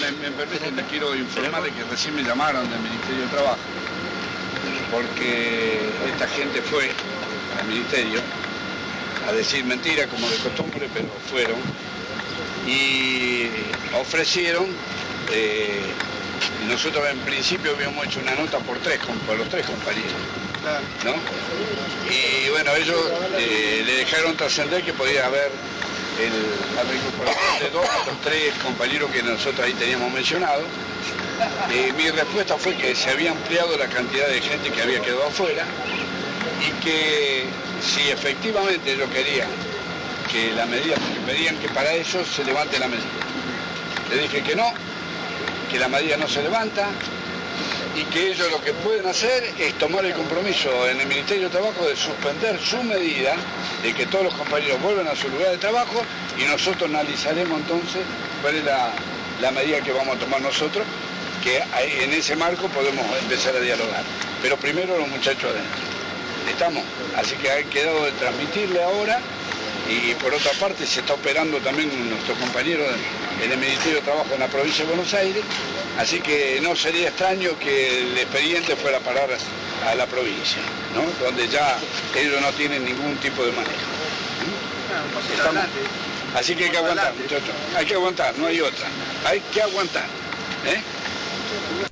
me permiten, les quiero informar de que recién me llamaron del Ministerio de Trabajo, porque esta gente fue al Ministerio a decir mentiras como de costumbre, pero fueron y ofrecieron, nosotros en principio habíamos hecho una nota por los tres compañeros, ¿no? Y bueno, ellos le dejaron trascender que podía haber la recuperación de dos de los tres compañeros que nosotros ahí teníamos mencionado. Mi respuesta fue que se había ampliado la cantidad de gente que había quedado afuera y que si efectivamente ellos querían que la medida, porque pedían que para ellos se levante la medida. Le dije que no, que la medida no se levanta y que ellos lo que pueden hacer es tomar el compromiso en el Ministerio de Trabajo de suspender su medida, de que todos los compañeros vuelvan a su lugar de trabajo y nosotros analizaremos entonces cuál es la medida que vamos a tomar nosotros, que en ese marco podemos empezar a dialogar. Pero primero los muchachos adentro. ¿Estamos? Así que ha quedado de transmitirle ahora y por otra parte se está operando también nuestros compañeros en el Ministerio de Trabajo en la provincia de Buenos Aires, así que no sería extraño que el expediente fuera a parar a la provincia, ¿no? Donde ya ellos no tienen ningún tipo de manejo. ¿Estamos? Así que hay que aguantar, muchachos, hay que aguantar, no hay otra, hay que aguantar.